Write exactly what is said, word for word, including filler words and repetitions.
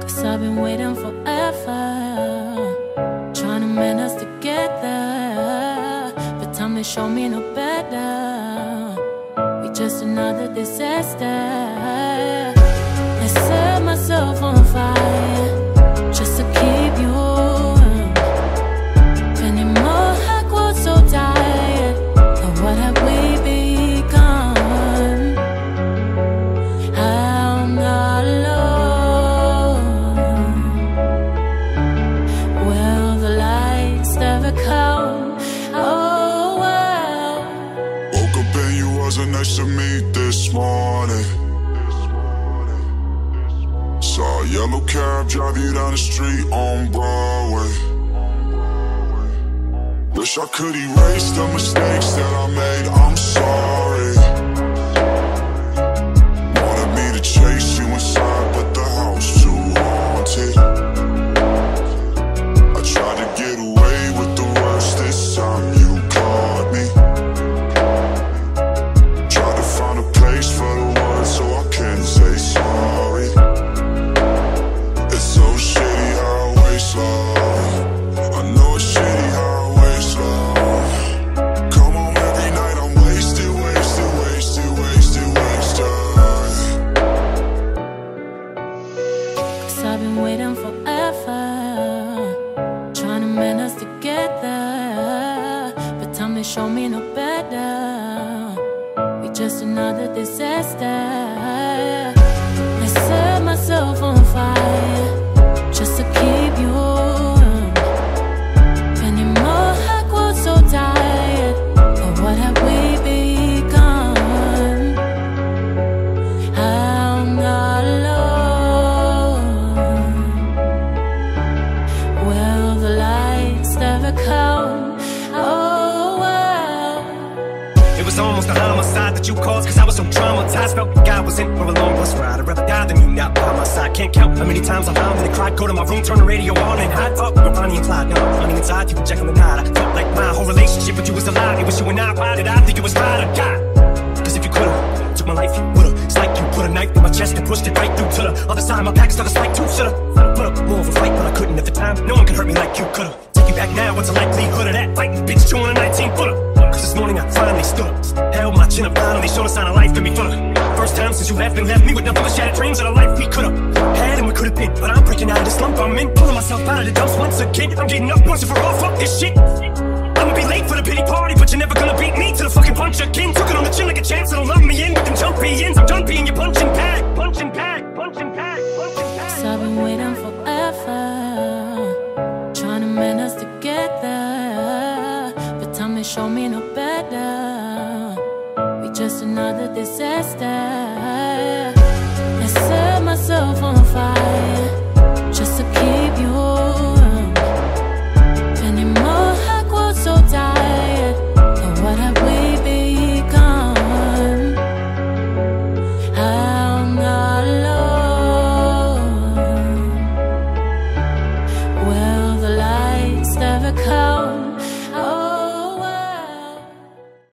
'Cause I've been waiting forever, trying to mend us together, but time they show me no better. We just another disaster. I set myself on fire just to keep you warm. Anymore, I grow so tired of what have we become. I'm not alone. Will the lights never come? Oh well. Woke up and you wasn't next to me this morning. Saw a yellow cab drive you down the street on Broadway. Wish I could erase the mistakes that I made, I'm sorry. Wanted me to chase you inside, but the house too haunted. I tried to get away with the worst, this time you caught me. Tried to find a place for the words so I can say sorry. It's so shitty how I waste love. I know it's shitty how I waste love. Come on, every night I'm wasted, wasted, wasted, wasted, wasted. 'Cause I've been waiting forever, trying to mend us together, but time they show me no better. We just another disaster. I set myself on fire just to keep you warm. Anymore, I grow so tired of what have we become. I'm not alone. Will the lights never come? Oh well. It was almost a homicide that you caused, cause I was so traumatized. Felt like I was in for a long bus ride. I'd rather die than you not by my side. Can't count how many times I found and cried. Go to my room, turn the radio on and hide. Up with Bonnie and Clyde. Now running inside, you can check on the night. I felt like my whole relationship with you was a lie. It was you and I, why did I think it was right or die? Cause if you could've took my life, you would've. It's like you put a knife in my chest and pushed it right through to the other side. My back started like two. Should've put up more of a fight, but I couldn't at the time. No one could hurt me like you could've. Take you back now, what's the likelihood of that? Fighting bitch, chewing a nineteen footer. Cause this morning I finally stood up, held my chin up, finally showed a sign of life in me fuller. First time since you left and left me with nothing but shattered dreams of the life we could've had and we could've been. But I'm breaking out of this slump I'm in, pulling myself out of the dumps once again. I'm getting up once and for all, fuck this shit. I'ma be late for the pity party, but you're never gonna beat me to the fucking punch again. Took it on the chin like a chance, so don't love me in with them jumpy ends. I'm done being your punching bag, punching bag, punching bag, punching bag. 'Cause I've been waiting forever, trying to mend us together, but time they show me no better. We just another disaster.